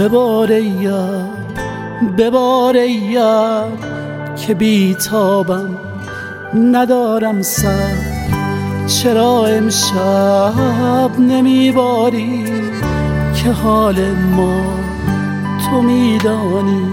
ببار ای یار، ببار ای یار که بیتابم ندارم سر. چرا امشب نمیباری که حال ما تو میدانی؟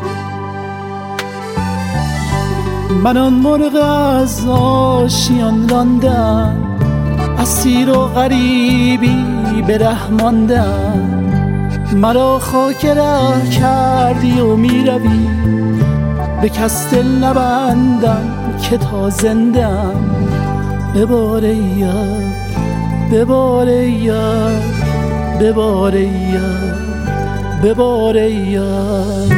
من آن مرغ از آشیان راندم، اسیر و غریبی به ره ماندم. مرا خاک ره کردی و میروی، به کس دل نبندم که تا زندم. ببار ای یار، ببار ای یار، ببار ای یار، ببار ای یار.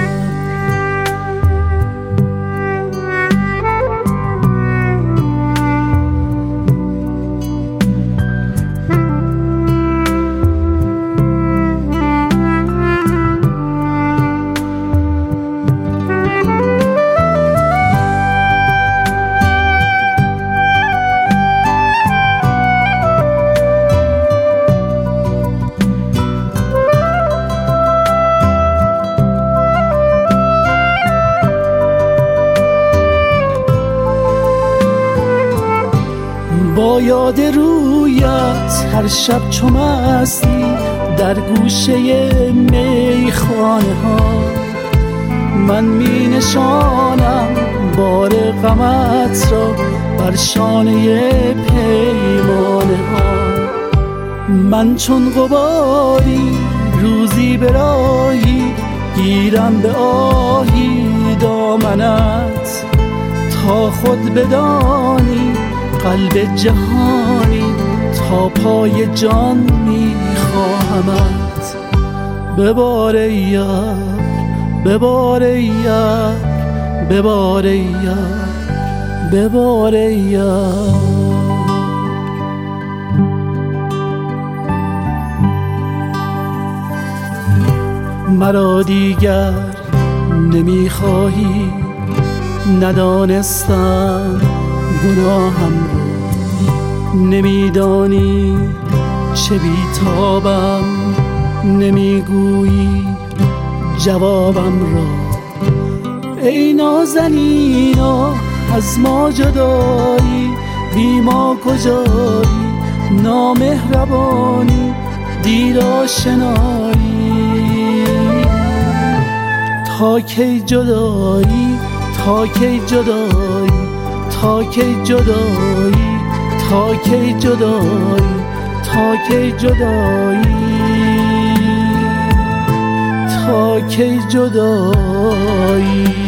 با یاد رویت هر شب چو مستی در گوشه میخانه ها، من می نشانم بار غمت را بر شانه پیمانه ها. من چون غباری روزی به راهی گیرم به آهی دامنت، تا خود بدانی قلب جهانی تا پای جان میخواهمت. ببار ای یار، ببار ای یار، ببار ای یار، ببار ای یار. مرا دیگر نمیخواهی، ندانستم گناهم رو، نمیدانی چه بیتابم، نمیگویی جوابم را. ای نازنینا از ما جدایی، بی ما کجایی؟ نامهربانی دیر آشنایی. تا کی جدایی، تا کی جدایی، تا کی جدایی، تا کی جدایی، تا کی جدایی، تا کی جدایی.